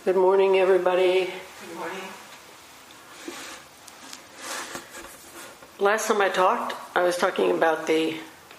Good morning, everybody. Good morning. Last time I talked, I was talking about the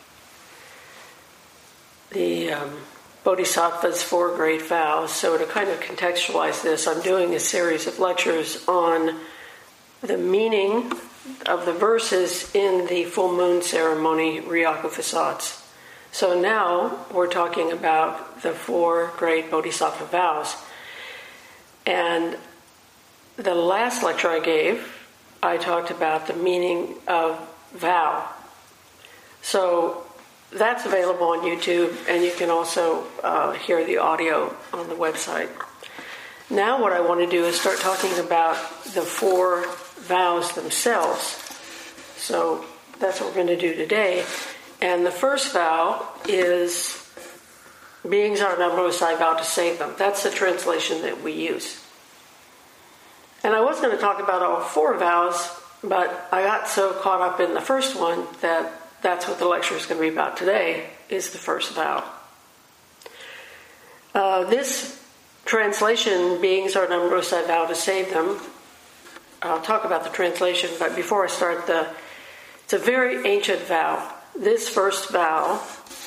Bodhisattva's 4 great vows. So to kind of contextualize this, I'm doing a series of lectures on the meaning of the verses in the full moon ceremony, Ryaku Phasats. So now we're talking about the 4 great Bodhisattva vows. And the last lecture I gave, I talked about the meaning of vow. So that's available on YouTube, and you can also hear the audio on the website. Now what I want to do is start talking about the 4 vows themselves. So that's what we're going to do today. And the first vow is, beings are numberless, I vow to save them. That's the translation that we use. And I was going to talk about all 4 vows, but I got so caught up in the first one that that's what the lecture is going to be about today, is the first vow. This translation, beings are numberless, I vow to save them. I'll talk about the translation, but before I start, it's a very ancient vow. This first vow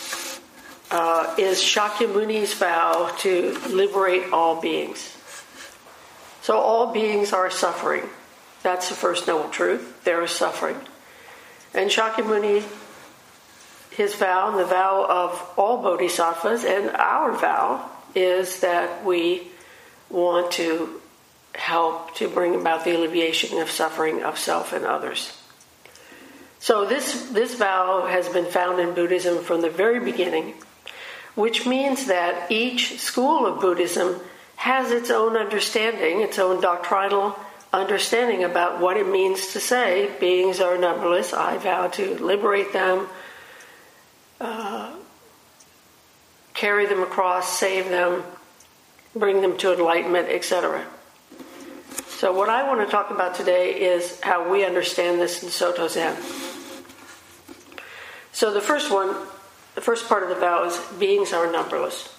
is Shakyamuni's vow to liberate all beings. So all beings are suffering. That's the first noble truth. There is suffering. And Shakyamuni, his vow, and the vow of all bodhisattvas, and our vow, is that we want to help to bring about the alleviation of suffering of self and others. So this vow has been found in Buddhism from the very beginning, which means that each school of Buddhism has its own understanding, its own doctrinal understanding about what it means to say, beings are numberless, I vow to liberate them, carry them across, save them, bring them to enlightenment, etc. So what I want to talk about today is how we understand this in Soto Zen. So the first part of the vow is beings are numberless.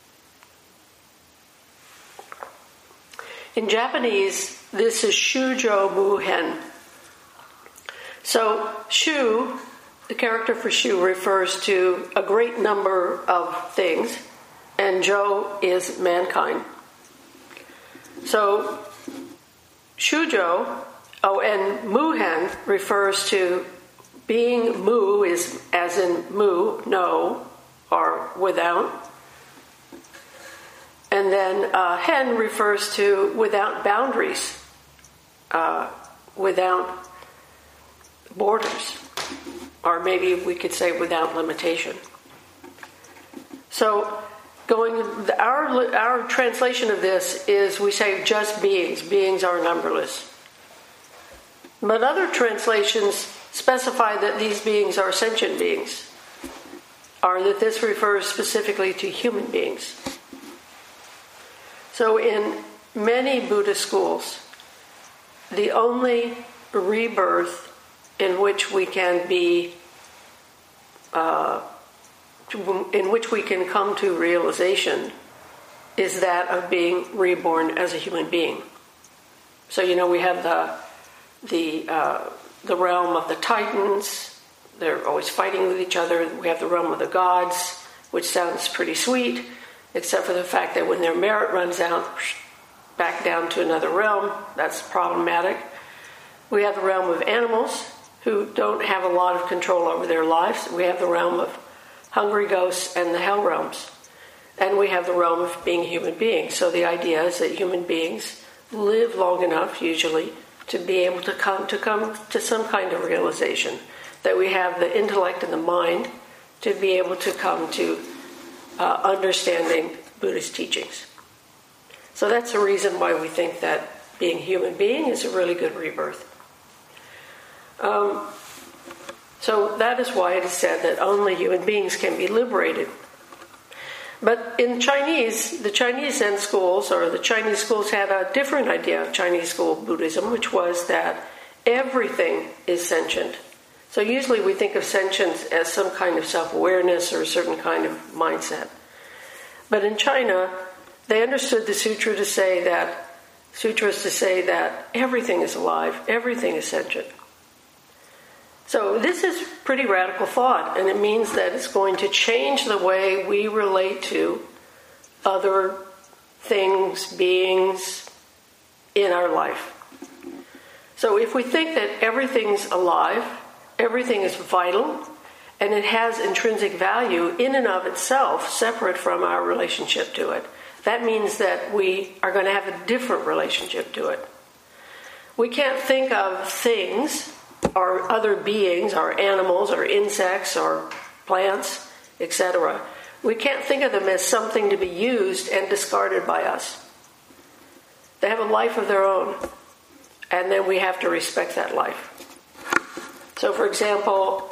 In Japanese, this is Shujo Muhen. So Shu, the character for Shu, refers to a great number of things, and Jo is mankind. So Shujo, and Muhen refers to being mu, is as in mu, no, or without. And then hen refers to without boundaries, without borders, or maybe we could say without limitation. So our translation of this is, we say just beings. Beings are numberless. But other translations specify that these beings are sentient beings, or that this refers specifically to human beings. So in many Buddhist schools, the only rebirth in which we can be, in which we can come to realization, is that of being reborn as a human being. So we have the realm of the Titans. They're always fighting with each other. We have the realm of the gods, which sounds pretty sweet, except for the fact that when their merit runs out, back down to another realm. That's problematic. We have the realm of animals, who don't have a lot of control over their lives. We have the realm of hungry ghosts and the hell realms. And we have the realm of being human beings. So the idea is that human beings live long enough, usually, to be able to come to some kind of realization. That we have the intellect and the mind to be able to come to understanding Buddhist teachings. So that's the reason why we think that being a human being is a really good rebirth. So that is why it is said that only human beings can be liberated. But in Chinese, the Chinese Zen schools, or the Chinese schools, had a different idea of Chinese school Buddhism, which was that everything is sentient. So usually we think of sentience as some kind of self-awareness or a certain kind of mindset. But in China, They understood the sutras to say that everything is alive, everything is sentient. So this is pretty radical thought, and it means that it's going to change the way we relate to other things, beings in our life. So if we think that everything's alive, everything is vital, and it has intrinsic value in and of itself, separate from our relationship to it, that means that we are going to have a different relationship to it. We can't think of things or other beings or animals or insects or plants, etc. We can't think of them as something to be used and discarded by us. They have a life of their own, and then we have to respect that life. So, for example,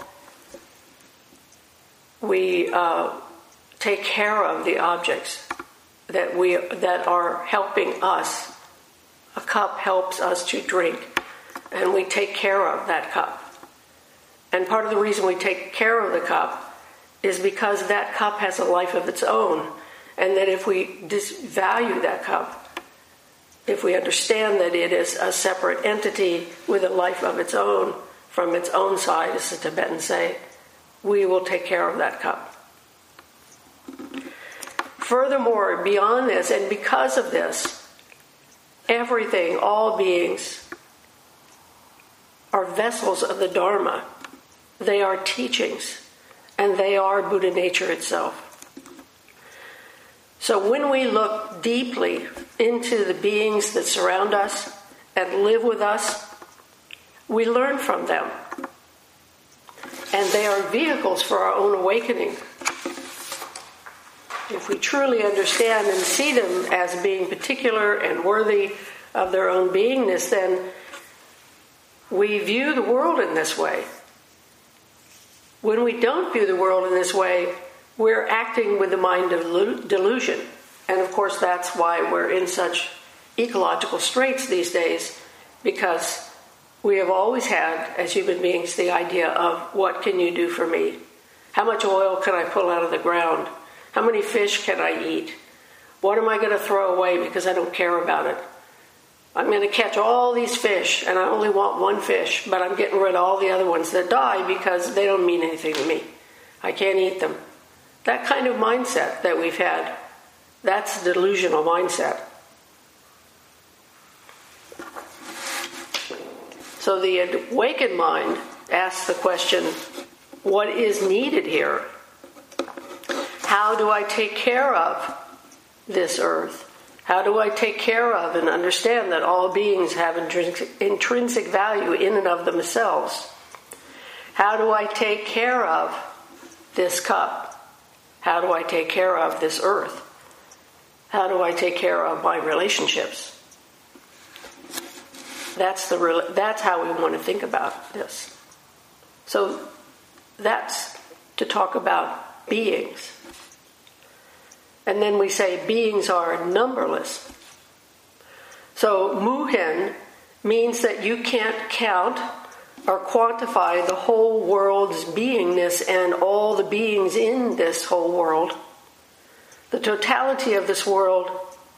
we take care of the objects that are helping us. A cup helps us to drink, and we take care of that cup. And part of the reason we take care of the cup is because that cup has a life of its own, and that if we disvalue that cup, if we understand that it is a separate entity with a life of its own, from its own side, as the Tibetans say, we will take care of that cup. Furthermore, beyond this, and because of this, everything, all beings, are vessels of the Dharma. They are teachings, and they are Buddha nature itself. So when we look deeply into the beings that surround us and live with us, we learn from them. And they are vehicles for our own awakening. If we truly understand and see them as being particular and worthy of their own beingness, then we view the world in this way. When we don't view the world in this way, we're acting with the mind of delusion. And of course, that's why we're in such ecological straits these days, because we have always had, as human beings, the idea of what can you do for me? How much oil can I pull out of the ground? How many fish can I eat? What am I going to throw away because I don't care about it? I'm going to catch all these fish, and I only want one fish, but I'm getting rid of all the other ones that die because they don't mean anything to me. I can't eat them. That kind of mindset that we've had, that's the delusional mindset. So the awakened mind asks the question, what is needed here? How do I take care of this earth? How do I take care of and understand that all beings have intrinsic value in and of themselves? How do I take care of this cup? How do I take care of this earth? How do I take care of my relationships? That's how we want to think about this. So that's to talk about beings. And then we say beings are numberless. So muhen means that you can't count or quantify the whole world's beingness and all the beings in this whole world. The totality of this world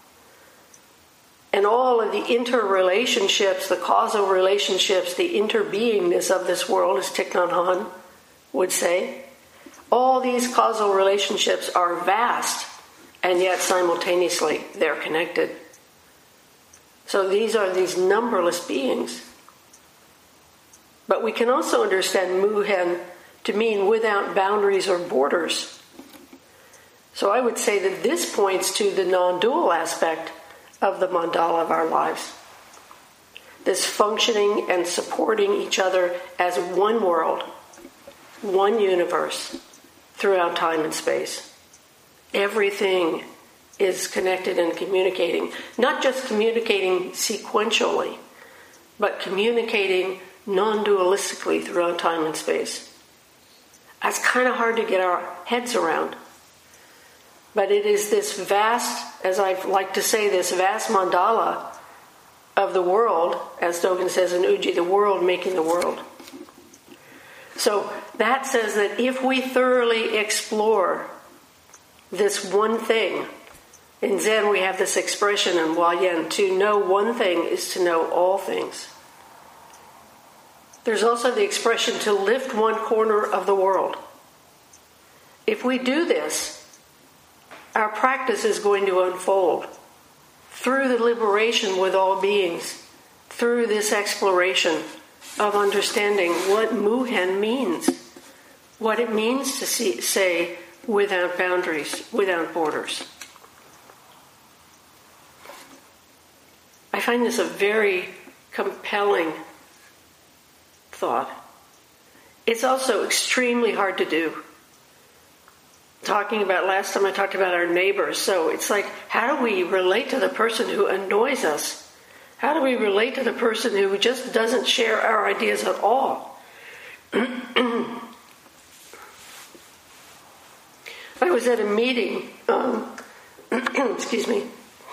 and all of the interrelationships, the causal relationships, the interbeingness of this world, as Thich Nhat Hanh would say, all these causal relationships are vast, and yet simultaneously they're connected. So these are these numberless beings. But we can also understand muhen to mean without boundaries or borders. So I would say that this points to the non-dual aspect of the mandala of our lives. This functioning and supporting each other as one world, one universe, throughout time and space. Everything is connected and communicating. Not just communicating sequentially, but communicating non-dualistically throughout time and space. That's kind of hard to get our heads around. But it is this vast, as I like to say, this vast mandala of the world, as Dogen says in Uji, the world making the world. So that says that if we thoroughly explore this one thing, In Zen, we have this expression in Huayan, to know one thing is to know all things. There's also the expression to lift one corner of the world. If we do this, our practice is going to unfold through the liberation with all beings, through this exploration of understanding what Muhen means, what it means to say without boundaries, without borders. I find this a very compelling thought. It's also extremely hard to do. Last time I talked about our neighbors, so it's like, how do we relate to the person who annoys us? How do we relate to the person who just doesn't share our ideas at all? I was at a meeting, excuse me.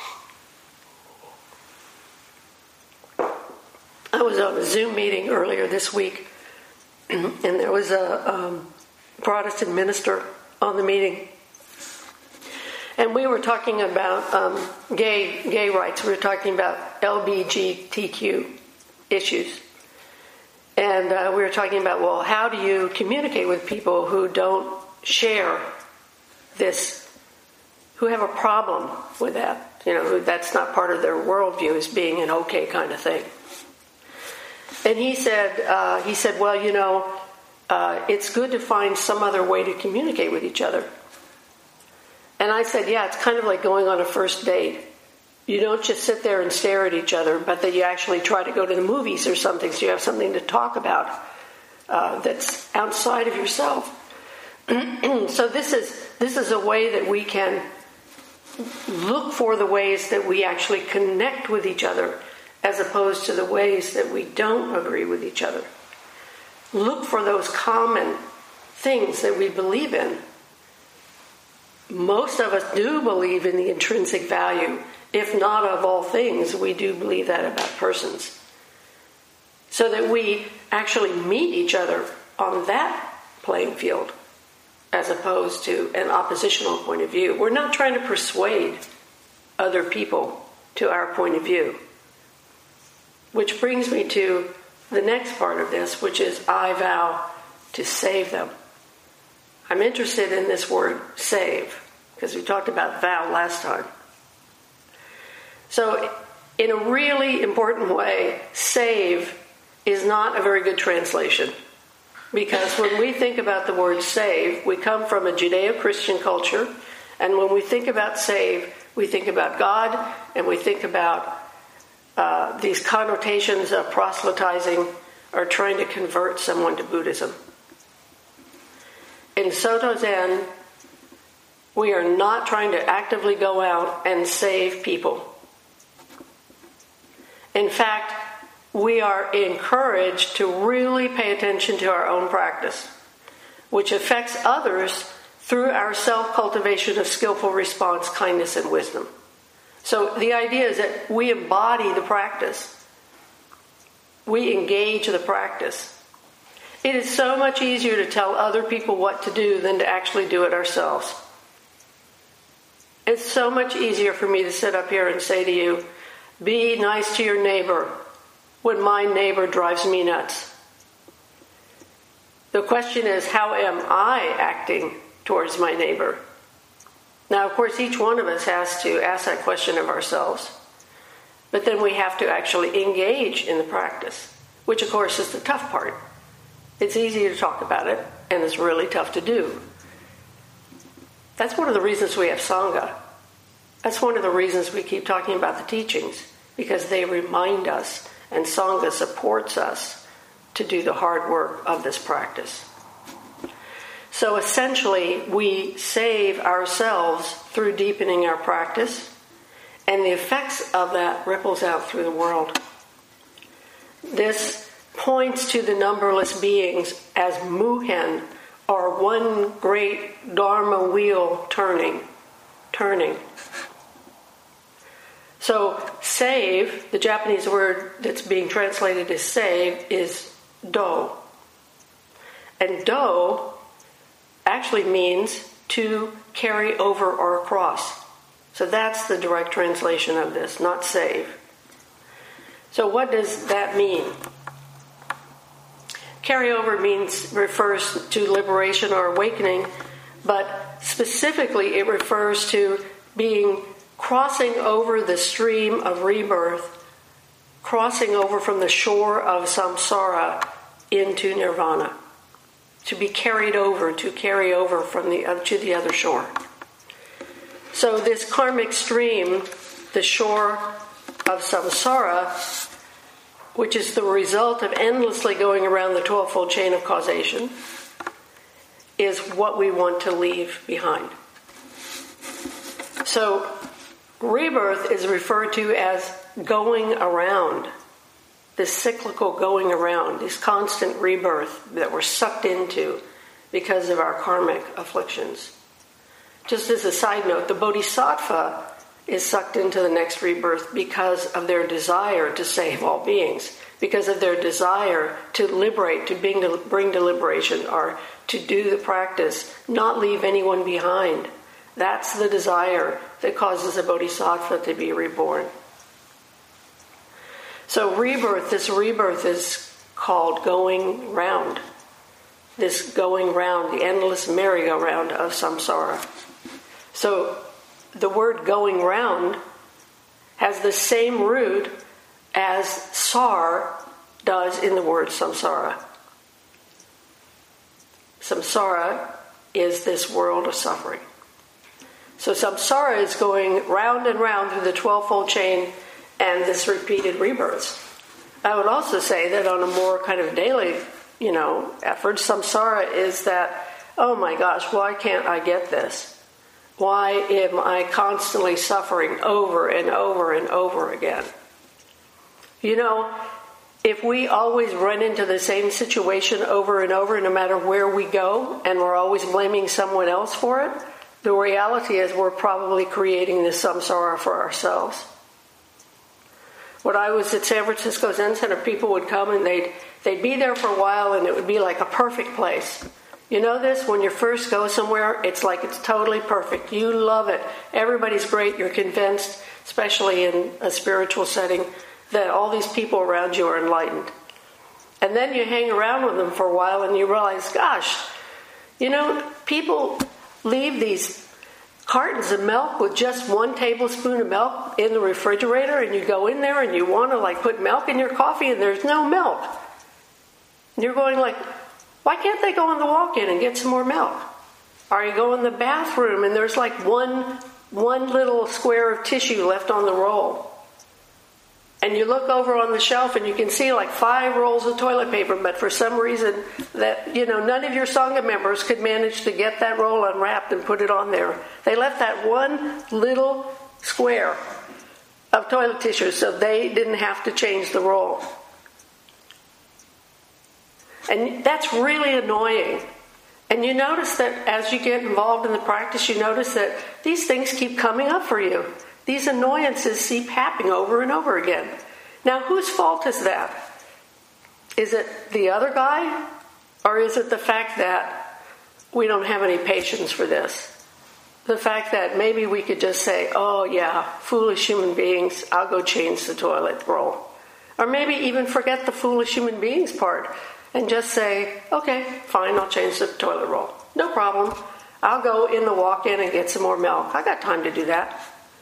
I was on a Zoom meeting earlier this week, and there was a Protestant minister on the meeting. And we were talking about gay rights. We were talking about LGBTQ issues. And we were talking about, well, how do you communicate with people who don't share this, who have a problem with that? Who that's not part of their worldview as being an okay kind of thing. And he said, well, it's good to find some other way to communicate with each other. And I said, yeah, it's kind of like going on a first date. You don't just sit there and stare at each other, but that you actually try to go to the movies or something, so you have something to talk about that's outside of yourself. So this is a way that we can look for the ways that we actually connect with each other, as opposed to the ways that we don't agree with each other. Look for those common things that we believe in. Most of us do believe in the intrinsic value. If not of all things, we do believe that about persons. So that we actually meet each other on that playing field, as opposed to an oppositional point of view. We're not trying to persuade other people to our point of view. Which brings me to the next part of this, which is I vow to save them. I'm interested in this word, save, because we talked about vow last time. So, in a really important way, save is not a very good translation. Because when we think about the word save, we come from a Judeo-Christian culture, and when we think about save, we think about God, and we think about these connotations of proselytizing or trying to convert someone to Buddhism. In Soto Zen, we are not trying to actively go out and save people. In fact, we are encouraged to really pay attention to our own practice, which affects others through our self-cultivation of skillful response, kindness, and wisdom. So the idea is that we embody the practice. We engage the practice. It is so much easier to tell other people what to do than to actually do it ourselves. It's so much easier for me to sit up here and say to you, be nice to your neighbor when my neighbor drives me nuts. The question is, how am I acting towards my neighbor? Now, of course, each one of us has to ask that question of ourselves. But then we have to actually engage in the practice, which, of course, is the tough part. It's easy to talk about it, and it's really tough to do. That's one of the reasons we have Sangha. That's one of the reasons we keep talking about the teachings, because they remind us, and Sangha supports us to do the hard work of this practice. So essentially, we save ourselves through deepening our practice, and the effects of that ripples out through the world. This points to the numberless beings as Muhen, or one great Dharma wheel turning. So save, the Japanese word that's being translated as save, is do. And do actually means to carry over or across. So that's the direct translation of this, not save. So what does that mean? Carryover refers to liberation or awakening, but specifically it refers to crossing over the stream of rebirth, crossing over from the shore of samsara into nirvana, to be carried over, to carry over from to the other shore. So this karmic stream, the shore of samsara, which is the result of endlessly going around the 12-fold chain of causation, is what we want to leave behind. So rebirth is referred to as going around, this cyclical going around, this constant rebirth that we're sucked into because of our karmic afflictions. Just as a side note, the bodhisattva is sucked into the next rebirth because of their desire to save all beings, because of their desire to liberate, to bring to liberation, or to do the practice, not leave anyone behind. That's the desire that causes a bodhisattva to be reborn. So this rebirth is called going round. This going round, the endless merry-go-round of samsara. So the word going round has the same root as sar does in the word samsara. Samsara is this world of suffering. So samsara is going round and round through the 12-fold chain and this repeated rebirths. I would also say that on a more kind of daily, effort, samsara is that, oh my gosh, why can't I get this? Why am I constantly suffering over and over and over again? If we always run into the same situation over and over, no matter where we go, and we're always blaming someone else for it, the reality is we're probably creating this samsara for ourselves. When I was at San Francisco Zen Center, people would come and they'd be there for a while, and it would be like a perfect place. You know this? When you first go somewhere, it's like it's totally perfect. You love it. Everybody's great. You're convinced, especially in a spiritual setting, that all these people around you are enlightened. And then you hang around with them for a while and you realize, gosh, people leave these cartons of milk with just 1 tablespoon of milk in the refrigerator, and you go in there and you want to put milk in your coffee and there's no milk. And you're going why can't they go in the walk-in and get some more milk? Or you go in the bathroom and there's one little square of tissue left on the roll. And you look over on the shelf and you can see 5 rolls of toilet paper, but for some reason that, none of your Sangha members could manage to get that roll unwrapped and put it on there. They left that one little square of toilet tissue so they didn't have to change the roll. And that's really annoying. And you notice that as you get involved in the practice, you notice that these things keep coming up for you. These annoyances keep happening over and over again. Now, whose fault is that? Is it the other guy? Or is it the fact that we don't have any patience for this? The fact that maybe we could just say, oh yeah, foolish human beings, I'll go change the toilet roll. Or maybe even forget the foolish human beings part and just say, okay, fine, I'll change the toilet roll. No problem. I'll go in the walk-in and get some more milk. I got time to do that.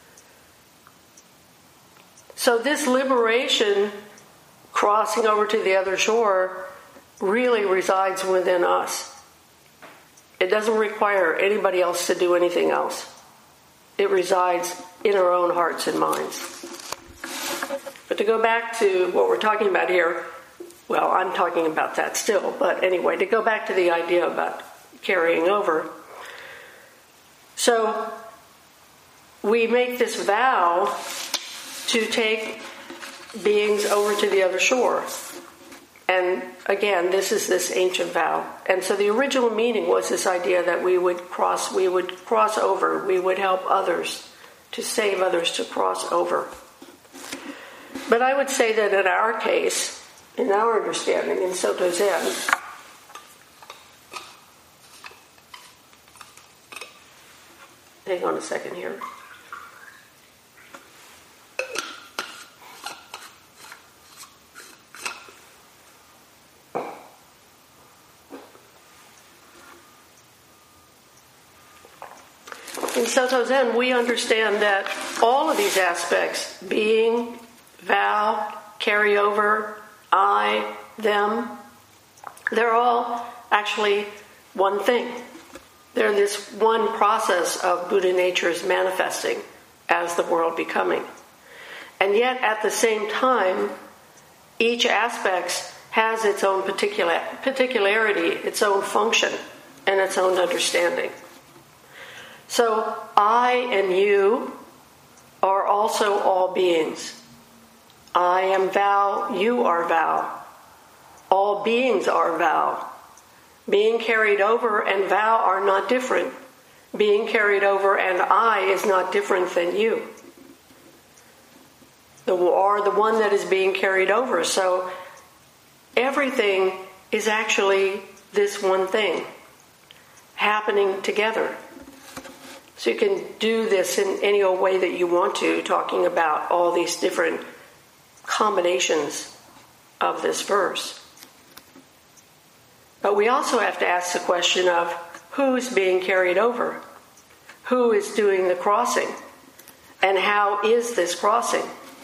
So this liberation, crossing over to the other shore, really resides within us. It doesn't require anybody else to do anything else. It resides in our own hearts and minds. But to go back to what we're talking about here, well, I'm talking about that still, but anyway, to go back to the idea about carrying over. So we make this vow to take beings over to the other shore. And again, this is this ancient vow. And so the original meaning was this idea that we would cross over, we would help others, to save others to cross over. But I would say that in our case, in our understanding, in Soto Zen, hang on a second here. In Soto Zen, we understand that all of these aspects, being, vow, carryover, I, them, they're all actually one thing. They're this one process of Buddha natures manifesting as the world becoming. And yet, at the same time, each aspect has its own particularity, its own function, and its own understanding. So, I and you are also all beings. I am vow, you are vow. All beings are vow. Being carried over and vow are not different. Being carried over and I is not different than you. The one that is being carried over. So everything is actually this one thing happening together. So you can do this in any old way that you want to, talking about all these different combinations of this verse. But we also have to ask the question of who's being carried over, who is doing the crossing, and how is this crossing?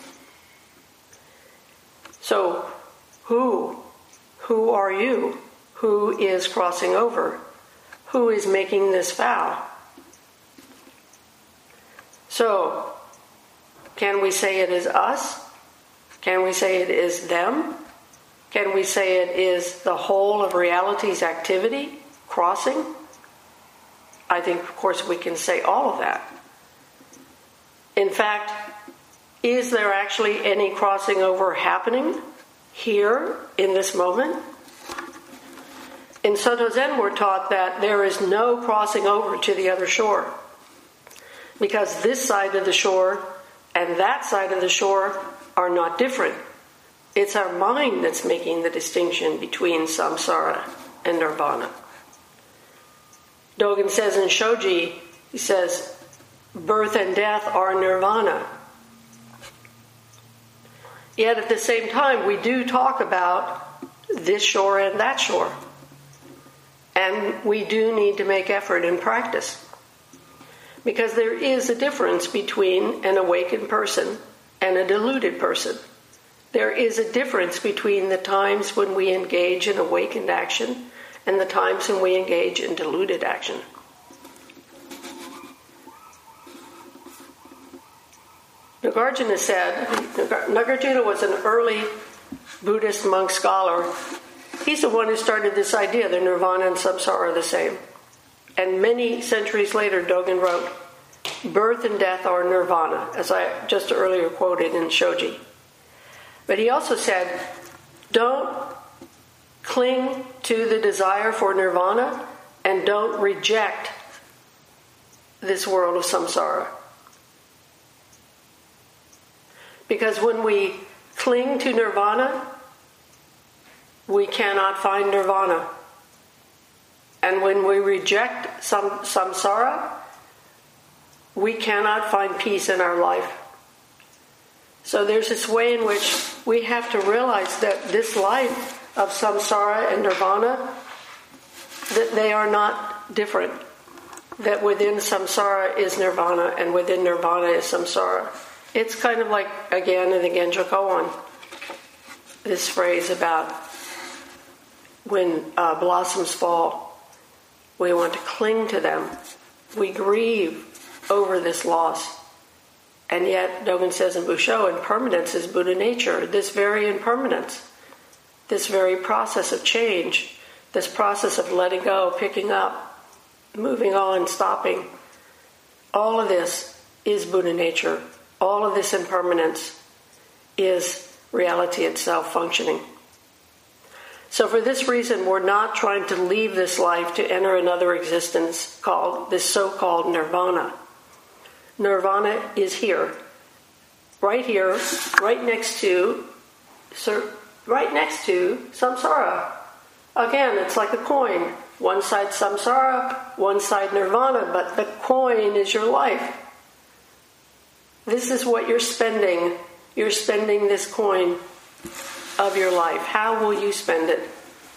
So, who are you? Who is crossing over? Who is making this vow? So, can we say it is us? Can we say it is them? Can we say it is the whole of reality's activity crossing? I think, of course, we can say all of that. In fact, is there actually any crossing over happening here in this moment? In Soto Zen, we're taught that there is no crossing over to the other shore, because this side of the shore and that side of the shore are not different. It's our mind that's making the distinction between samsara and nirvana. Dogen says in Shoji, he says, birth and death are nirvana. Yet at the same time, we do talk about this shore and that shore. And we do need to make effort and practice. Because there is a difference between an awakened person and a deluded person. There is a difference between the times when we engage in awakened action and the times when we engage in deluded action. Nagarjuna said, Nagarjuna was an early Buddhist monk scholar. He's the one who started this idea that nirvana and samsara are the same. And many centuries later, Dogen wrote, birth and death are nirvana, as I just earlier quoted in Shoji. But he also said, don't cling to the desire for nirvana and don't reject this world of samsara. Because when we cling to nirvana, we cannot find nirvana. And when we reject samsara, we cannot find peace in our life. So there's this way in which we have to realize that this life of samsara and nirvana, that they are not different. That within samsara is nirvana and within nirvana is samsara. It's kind of like, again in the Genjo Koan, this phrase about when blossoms fall, we want to cling to them. We grieve over this loss. And yet, Dogen says in Busho, impermanence is Buddha nature. This very impermanence, this very process of change, this process of letting go, picking up, moving on, stopping, all of this is Buddha nature. All of this impermanence is reality itself functioning. So for this reason, we're not trying to leave this life to enter another existence called this so-called nirvana. Nirvana is here, right next to samsara. Again, it's like a coin. One side samsara, one side nirvana, but the coin is your life. This is what you're spending. You're spending this coin of your life. How will you spend it?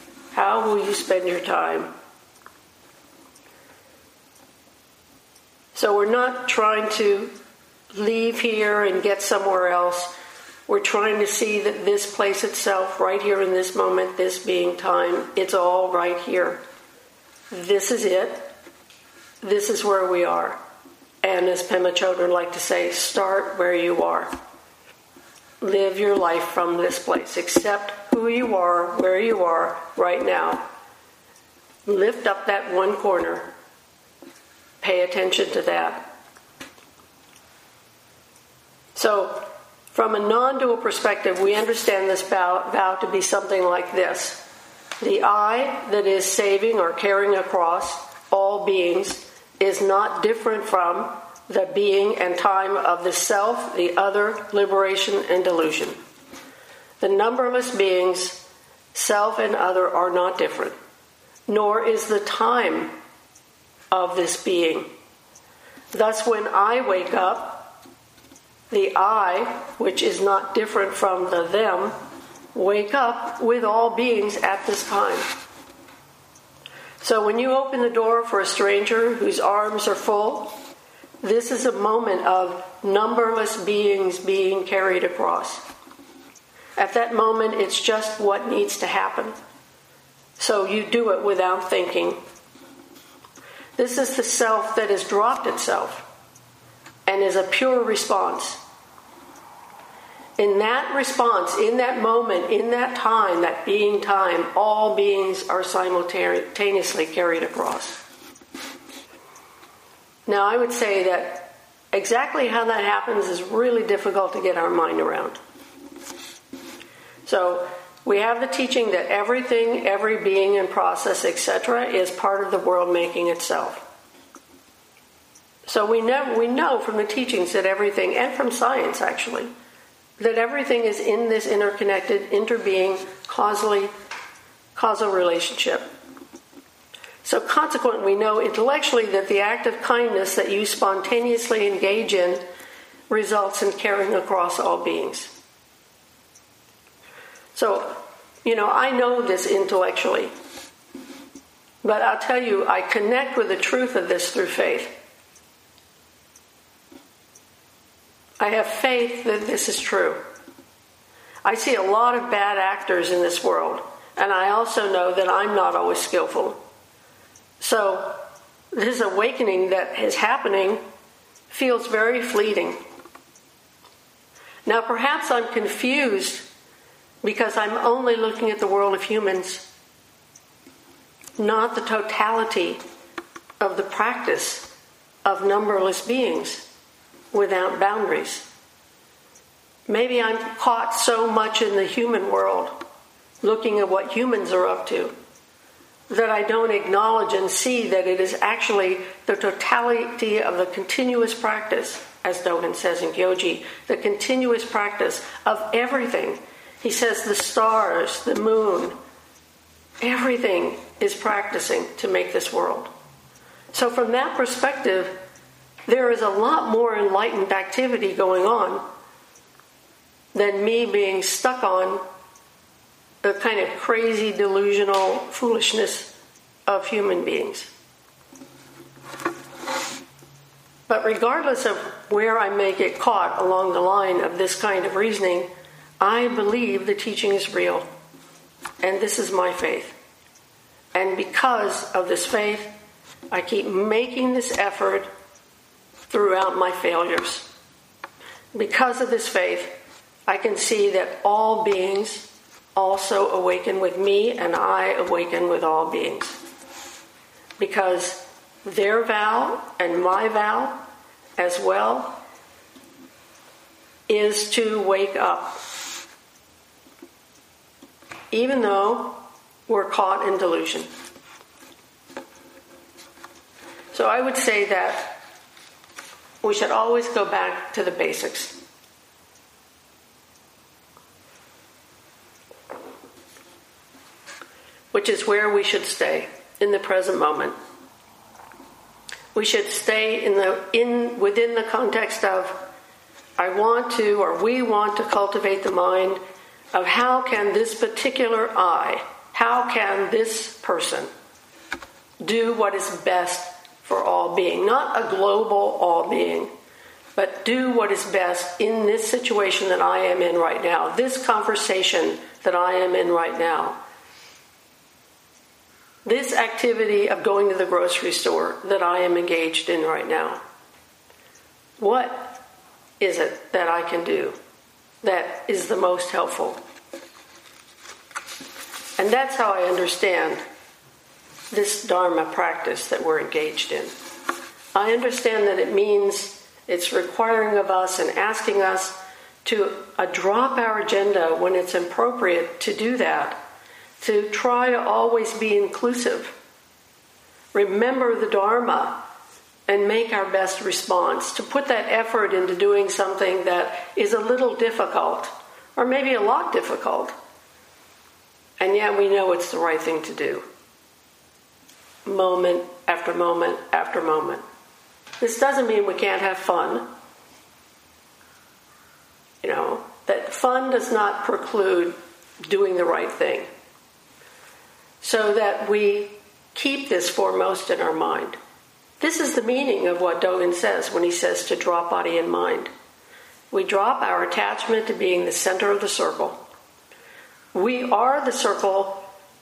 How will you spend your time? So we're not trying to leave here and get somewhere else. We're trying to see that this place itself, right here in this moment, this being time, it's all right here. This is it. This is where we are. And as Pema Chodron would like to say, start where you are. Live your life from this place. Accept who you are, where you are right now. Lift up that one corner. Pay attention to that. So, from a non-dual perspective, we understand this vow to be something like this. The I that is saving or carrying across all beings is not different from the being and time of the self, the other, liberation, and delusion. The numberless beings, self and other, are not different, nor is the time of this being. Thus, when I wake up, the I, which is not different from the them, wake up with all beings at this time. So when you open the door for a stranger whose arms are full, this is a moment of numberless beings being carried across. At that moment, it's just what needs to happen. So you do it without thinking. This is the self that has dropped itself and is a pure response. In that response, in that moment, in that time, that being time, all beings are simultaneously carried across. Now, I would say that exactly how that happens is really difficult to get our mind around. So, we have the teaching that everything, every being and process, etc., is part of the world making itself. So we know from the teachings that everything, and from science actually, that everything is in this interconnected, interbeing, causal relationship. So consequently, we know intellectually that the act of kindness that you spontaneously engage in results in carrying across all beings. So, I know this intellectually, but I'll tell you, I connect with the truth of this through faith. I have faith that this is true. I see a lot of bad actors in this world, and I also know that I'm not always skillful. So, this awakening that is happening feels very fleeting. Now, perhaps I'm confused because I'm only looking at the world of humans, not the totality of the practice of numberless beings without boundaries. Maybe I'm caught so much in the human world, looking at what humans are up to, that I don't acknowledge and see that it is actually the totality of the continuous practice, as Dogen says in Gyoji, the continuous practice of everything. He says the stars, the moon, everything is practicing to make this world. So from that perspective, there is a lot more enlightened activity going on than me being stuck on the kind of crazy, delusional foolishness of human beings. But regardless of where I may get caught along the line of this kind of reasoning, I believe the teaching is real. And this is my faith. And because of this faith, I keep making this effort throughout my failures. Because of this faith, I can see that all beings also awaken with me, and I awaken with all beings. Because their vow and my vow as well is to wake up. Even though we're caught in delusion. So I would say that we should always go back to the basics. Which is where we should stay in the present moment. We should stay within the context of we want to cultivate the mind of how can this particular I, how can this person do what is best for all being, not a global all being, but do what is best in this situation that I am in right now, this conversation that I am in right now, this activity of going to the grocery store that I am engaged in right now. What is it that I can do that is the most helpful? And that's how I understand this Dharma practice that we're engaged in. I understand that it means it's requiring of us and asking us to drop our agenda when it's appropriate to do that, to try to always be inclusive. Remember the Dharma and make our best response, to put that effort into doing something that is a little difficult, or maybe a lot difficult, and yet we know it's the right thing to do. Moment after moment after moment. This doesn't mean we can't have fun. That fun does not preclude doing the right thing. So that we keep this foremost in our mind. This is the meaning of what Dogen says when he says to drop body and mind. We drop our attachment to being the center of the circle. We are the circle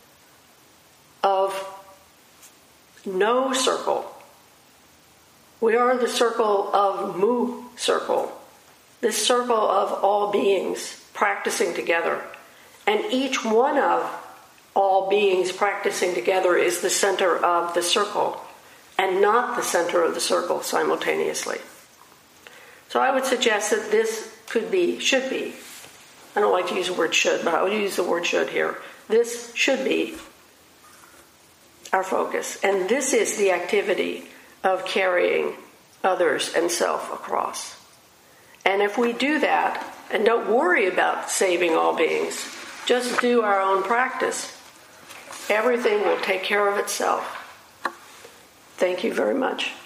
of no circle. We are the circle of Mu circle. This circle of all beings practicing together. And each one of all beings practicing together is the center of the circle, and not the center of the circle simultaneously. So I would suggest that this should be, I don't like to use the word should, but I would use the word should here. This should be our focus. And this is the activity of carrying others and self across. And if we do that, and don't worry about saving all beings, just do our own practice, everything will take care of itself. Thank you very much.